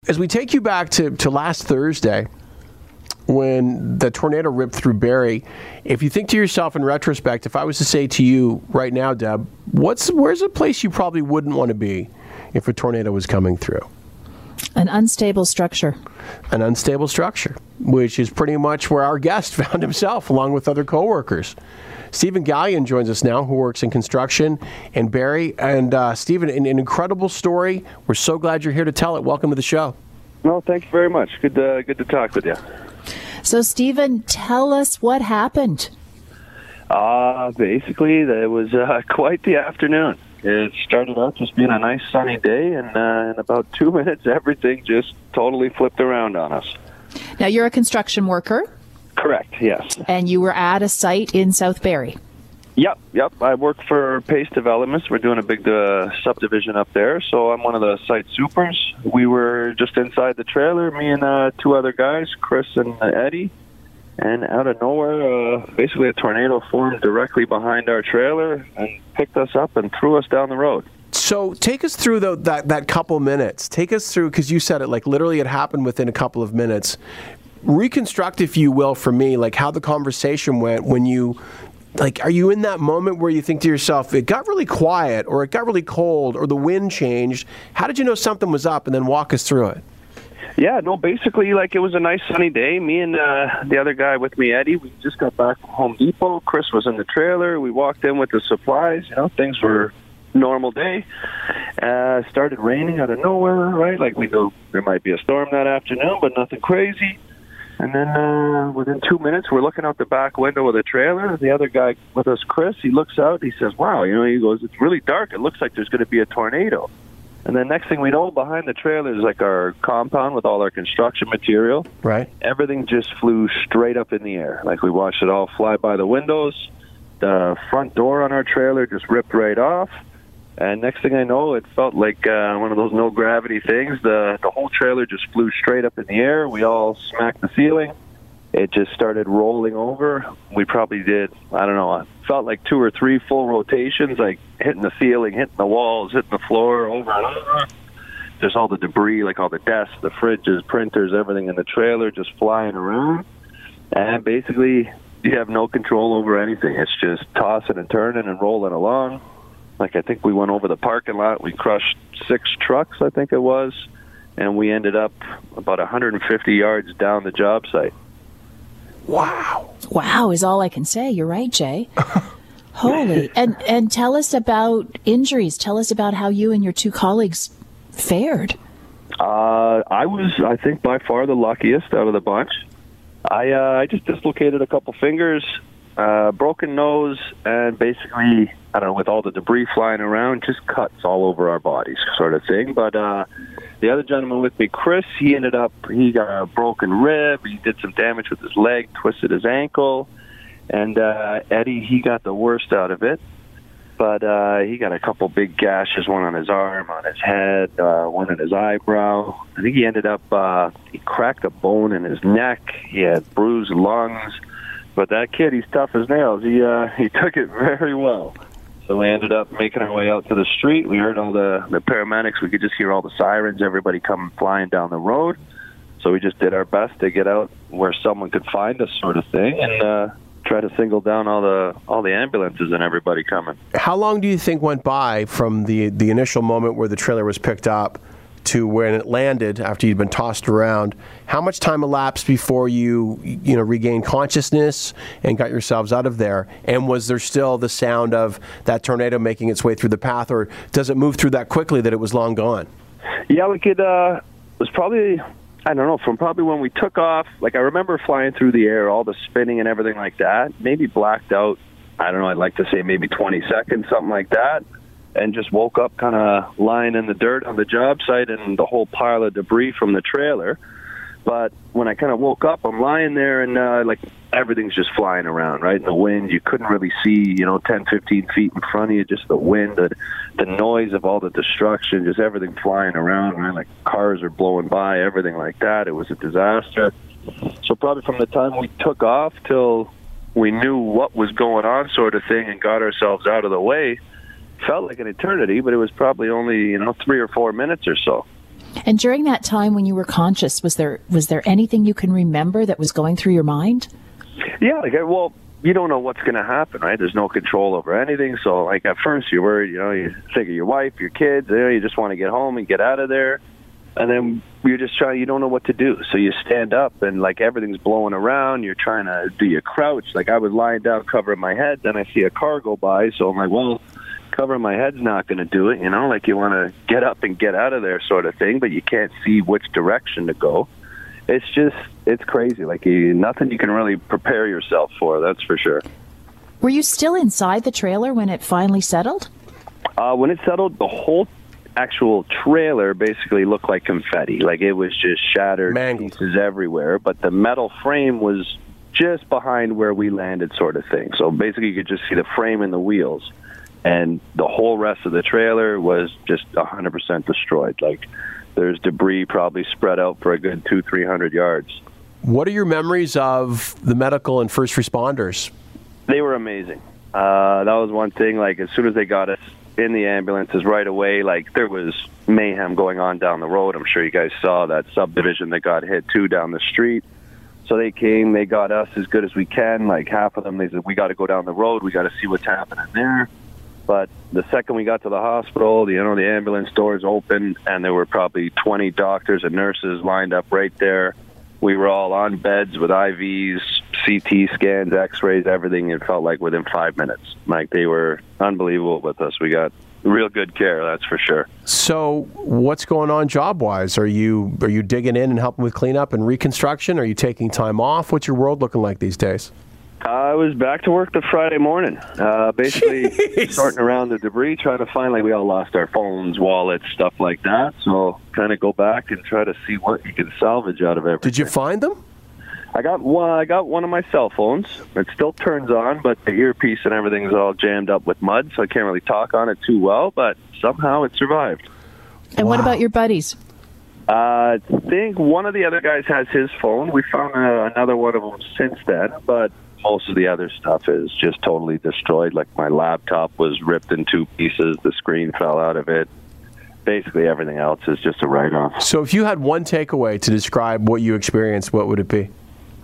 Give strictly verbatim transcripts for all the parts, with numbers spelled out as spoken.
as we take you back to, to last Thursday, when the tornado ripped through Barrie, if you think to yourself in retrospect, if I was to say to you right now, Deb, what's where's a place you probably wouldn't want to be if a tornado was coming through? An unstable structure. An unstable structure, which is pretty much where our guest found himself, along with other coworkers. Stephen Gallion joins us now, who works in construction in Barrie. And uh, Stephen, an, an incredible story. We're so glad you're here to tell it. Welcome to the show. No, thank you very much. Good, uh, good to talk with you. So, Stephen, tell us what happened. Uh, basically, it was uh, quite the afternoon. It started out just being a nice sunny day, and uh, in about two minutes, everything just totally flipped around on us. Now, you're a construction worker. Correct, yes. And you were at a site in South Barrie. Yep, yep. I work for Pace Developments. We're doing a big uh, subdivision up there, so I'm one of the site supers. We were just inside the trailer, me and uh, two other guys, Chris and uh, Eddie, and out of nowhere, uh, basically a tornado formed directly behind our trailer and picked us up and threw us down the road. So take us through the, that, that couple minutes. Take us through, because you said it, like literally it happened within a couple of minutes. Reconstruct, if you will, for me, like how the conversation went when you... Like, are you in that moment where you think to yourself, it got really quiet, or it got really cold, or the wind changed? How did you know something was up? And then walk us through it. Yeah, no, basically, like, it was a nice sunny day. Me and uh, the other guy with me, Eddie, we just got back from Home Depot. Chris was in the trailer. We walked in with the supplies. You know, things were normal day. Uh, started raining out of nowhere, right? Like, we knew there might be a storm that afternoon, but nothing crazy. And then uh, within two minutes, we're looking out the back window of the trailer. The other guy with us, Chris, he looks out. He says, wow, you know, he goes, it's really dark. It looks like there's going to be a tornado. And then next thing we know, behind the trailer is like our compound with all our construction material. Right. Everything just flew straight up in the air. Like we watched it all fly by the windows. The front door on our trailer just ripped right off. And next thing I know, it felt like uh, one of those no-gravity things. The the whole trailer just flew straight up in the air. We all smacked the ceiling. It just started rolling over. We probably did, I don't know, it felt like two or three full rotations, like hitting the ceiling, hitting the walls, hitting the floor, over and over. There's all the debris, like all the desks, the fridges, printers, everything in the trailer just flying around. And basically, you have no control over anything. It's just tossing and turning and rolling along. Like, I think we went over the parking lot. We crushed six trucks, I think it was, and we ended up about one hundred fifty yards down the job site. Wow. Wow is all I can say. You're right, Jay. Holy. And and tell us about injuries. Tell us about how you and your two colleagues fared. Uh, I was, I think, by far the luckiest out of the bunch. I, uh, I just dislocated a couple fingers, uh, broken nose, and basically, I don't know, with all the debris flying around, just cuts all over our bodies sort of thing. But uh, the other gentleman with me, Chris, he ended up, he got a broken rib. He did some damage with his leg, twisted his ankle. And uh, Eddie, he got the worst out of it. But uh, he got a couple big gashes, one on his arm, on his head, uh, one in his eyebrow. I think he ended up, uh, he cracked a bone in his neck. He had bruised lungs. But that kid, he's tough as nails. He uh, he took it very well. So we ended up making our way out to the street. We heard all the, the paramedics. We could just hear all the sirens, everybody coming flying down the road. So we just did our best to get out where someone could find us, sort of thing, and uh, try to single down all the all the ambulances and everybody coming. How long do you think went by from the, the initial moment where the trailer was picked up to when it landed after you'd been tossed around? How much time elapsed before you, you know, regained consciousness and got yourselves out of there? And was there still the sound of that tornado making its way through the path, or does it move through that quickly that it was long gone? Yeah, like it uh, was probably, I don't know, from probably when we took off. Like, I remember flying through the air, all the spinning and everything like that. Maybe blacked out, I don't know, I'd like to say maybe twenty seconds, something like that. And just woke up kind of lying in the dirt on the job site and the whole pile of debris from the trailer. But when I kind of woke up, I'm lying there and uh, like everything's just flying around, right? In the wind, you couldn't really see, you know, ten, fifteen feet in front of you, just the wind, the, the noise of all the destruction, just everything flying around, right? Like cars are blowing by, everything like that. It was a disaster. So probably from the time we took off till we knew what was going on, sort of thing, and got ourselves out of the way, felt like an eternity, but it was probably only, you know, three or four minutes or so. And during that time when you were conscious, was there was there anything you can remember that was going through your mind? Yeah, like, well, you don't know what's going to happen, right? There's no control over anything. So, like, at first you're worried, you know, you think of your wife, your kids, you know, you just want to get home and get out of there. And then you're just trying, you don't know what to do. So you stand up and, like, everything's blowing around. You're trying to do your crouch. Like, I was lying down covering my head. Then I see a car go by. So I'm like, well, covering my head's not going to do it. You know, like, you want to get up and get out of there sort of thing, but you can't see which direction to go. It's just, it's crazy. Like, you, nothing you can really prepare yourself for, that's for sure. Were you still inside the trailer when it finally settled? Uh, when it settled, the whole actual trailer basically looked like confetti. Like, it was just shattered Mangled. pieces everywhere. But the metal frame was just behind where we landed sort of thing. So basically you could just see the frame and the wheels. And the whole rest of the trailer was just one hundred percent destroyed. Like, there's debris probably spread out for a good two, three hundred yards. What are your memories of the medical and first responders? They were amazing. Uh, that was one thing. Like, as soon as they got us in the ambulances right away, like, there was mayhem going on down the road. I'm sure you guys saw that subdivision that got hit too down the street. So they came, they got us as good as we can. Like, half of them, they said, we got to go down the road. We got to see what's happening there. But the second we got to the hospital, you know, the ambulance doors opened, and there were probably twenty doctors and nurses lined up right there. We were all on beds with I Vs, C T scans, X-rays, everything. It felt like within five minutes. Like, they were unbelievable with us. We got real good care, that's for sure. So what's going on job-wise? Are you are you digging in and helping with cleanup and reconstruction? Are you taking time off? What's your world looking like these days? I was back to work the Friday morning, uh, basically Jeez. sorting around the debris, trying to find, like, we all lost our phones, wallets, stuff like that. So kind of go back and try to see what you can salvage out of everything. Did you find them? I got one. I got one of my cell phones. It still turns on, but the earpiece and everything's all jammed up with mud, so I can't really talk on it too well. But somehow it survived. And what Wow. about your buddies? Uh, I think one of the other guys has his phone. We found uh, another one of them since then, but most of the other stuff is just totally destroyed. Like, my laptop was ripped in two pieces. The screen fell out of it. Basically, everything else is just a write-off. So if you had one takeaway to describe what you experienced, what would it be?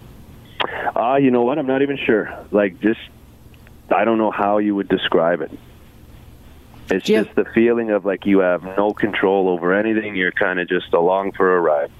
Uh, you know what? I'm not even sure. Like, just, I don't know how you would describe it. It's Do you- just the feeling of, like, you have no control over anything. You're kind of just along for a ride.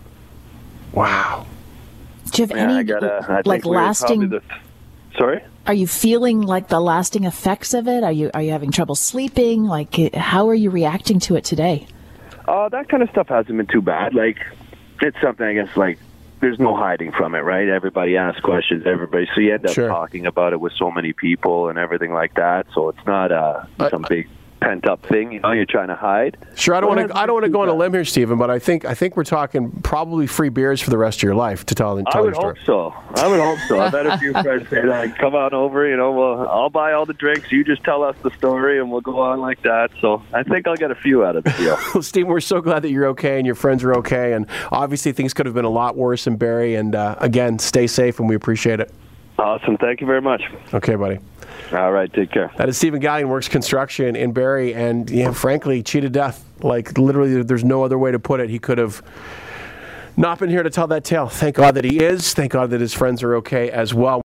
Wow. Do you have Yeah, any I gotta, I like think we're lasting? probably the, sorry? Are you feeling like the lasting effects of it? Are you are you having trouble sleeping? Like, eh, how are you reacting to it today? Uh, that kind of stuff hasn't been too bad. Like, it's something, I guess, like, there's no hiding from it, right? Everybody asks questions, everybody. So you end up Sure. talking about it with so many people and everything like that. So it's not uh, some big pent-up thing, you know, you're trying to hide. Sure, I don't Well, want to. I don't want to go on a limb here, Stephen, but I think I think we're talking probably free beers for the rest of your life to tell. tell I would your story. hope so. I would hope so. I've had a few friends say that. Come on over, you know, well, I'll buy all the drinks. You just tell us the story, and we'll go on like that. So I think I'll get a few out of the deal. Well, Stephen, we're so glad that you're okay and your friends are okay. And obviously, things could have been a lot worse in Barrie. And uh, again, stay safe, and we appreciate it. Awesome. Thank you very much. Okay, buddy. All right. Take care. That is Stephen Gallion, works construction in Barrie, and yeah, frankly, cheated death. Like, literally, there's no other way to put it. He could have not been here to tell that tale. Thank God that he is. Thank God that his friends are okay as well.